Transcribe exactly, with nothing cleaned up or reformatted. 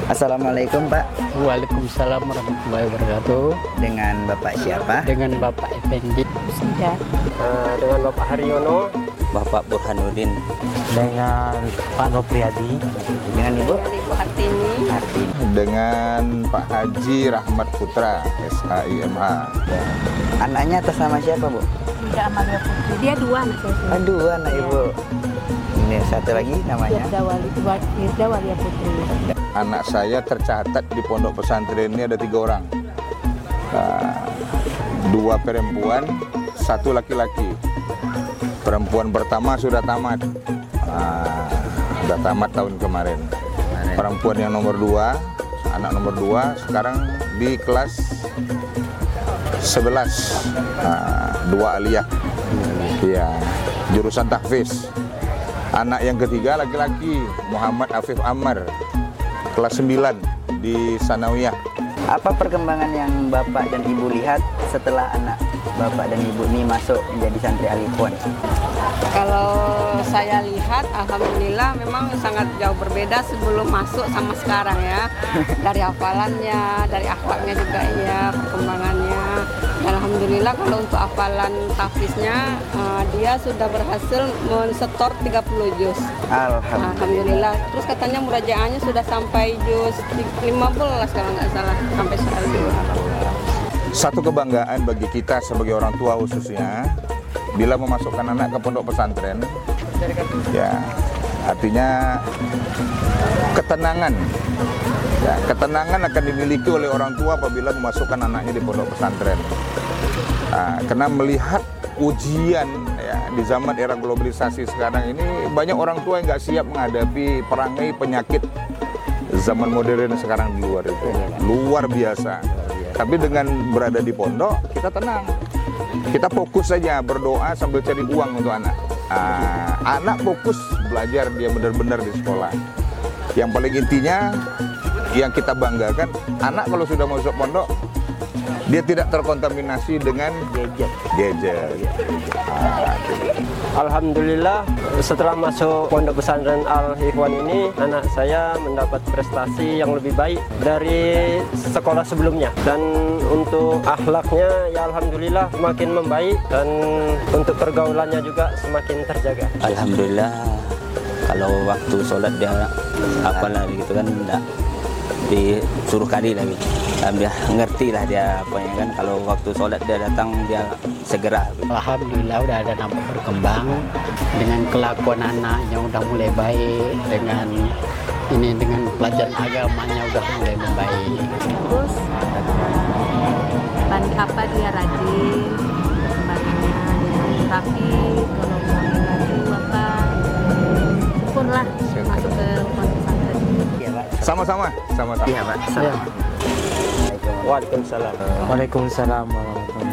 Assalamualaikum Pak. Waalaikumsalam warahmatullahi wabarakatuh. Dengan Bapak siapa? Dengan Bapak Effendi. Ya. Uh, dengan Bapak Haryono. Bapak Burhanuddin. Dengan Pak Nopriadi. Dengan Ibu? Ibu Hartini. Hartini. Dengan Pak Haji Rahmat Putra, S H I M H. Anaknya atas nama siapa, Bu? Tidak Amalia Putri. Dia dua anak saya. Ah, dua anak Ibu. Ini satu lagi namanya? Firda Wali, Firda Walia Putri. Anak saya tercatat di pondok pesantren ini ada tiga orang. Nah, dua perempuan, satu laki-laki. Perempuan pertama sudah tamat. Nah, sudah tamat tahun kemarin. Perempuan yang nomor dua, anak nomor dua, sekarang di kelas sebelas. Nah, dua aliyah. Iya, jurusan tahfiz. Anak yang ketiga laki-laki, Muhammad Afif Ammar, kelas sembilan di Sanawiyah. Apa perkembangan yang Bapak dan Ibu lihat setelah anak Bapak dan Ibu ini masuk menjadi santri Al-Ikhwan? Kalau saya lihat, alhamdulillah memang sangat jauh berbeda sebelum masuk sama sekarang ya. Dari hafalannya, dari akhlaknya juga ya, perkembangannya. Dan alhamdulillah kalau untuk hafalan tahfiznya, uh, dia sudah berhasil mensetor tiga puluh juz. Alhamdulillah. Alhamdulillah. Terus katanya murajaahnya sudah sampai juz lima belas kalau nggak salah, sampai soal dua. Satu kebanggaan bagi kita sebagai orang tua khususnya, bila memasukkan anak ke pondok pesantren, ya artinya ketenangan. Ya, ketenangan akan dimiliki oleh orang tua apabila memasukkan anaknya di pondok pesantren. Nah, karena melihat ujian ya, di zaman era globalisasi sekarang ini, banyak orang tua yang nggak siap menghadapi perangai penyakit zaman modern sekarang di luar itu. Luar biasa. Tapi dengan berada di pondok, kita tenang. Kita fokus saja berdoa sambil cari uang untuk anak. Nah, anak fokus belajar, dia benar-benar di sekolah. Yang paling intinya, yang kita banggakan, anak kalau sudah masuk pondok, dia tidak terkontaminasi dengan gadget. gadget. Nah, Alhamdulillah, setelah masuk pondok pesantren Al-Ikhwan ini, anak saya mendapat prestasi yang lebih baik dari sekolah sebelumnya. Dan untuk akhlaknya, ya alhamdulillah semakin membaik, dan untuk pergaulannya juga semakin terjaga. Alhamdulillah, kalau waktu sholat dia apalah gitu kan, enggak disuruh kali lagi. Dia ngerti lah dia apa yang kan, kalau waktu sholat dia datang dia segera. Alhamdulillah udah ada nampak berkembang dengan kelakuan anaknya udah mulai baik, dengan ini dengan pelajaran agamanya udah mulai membaik. Terus ban apa dia rajin, perkembangannya rapi, kalau mau lagi apa, syukurlah masuk ke pondok pesantren. Iya Pak. Sama-sama, sama-sama. Iya Pak. Ya. Waalaikumsalam. Waalaikumsalam warahmatullahi wabarakatuh.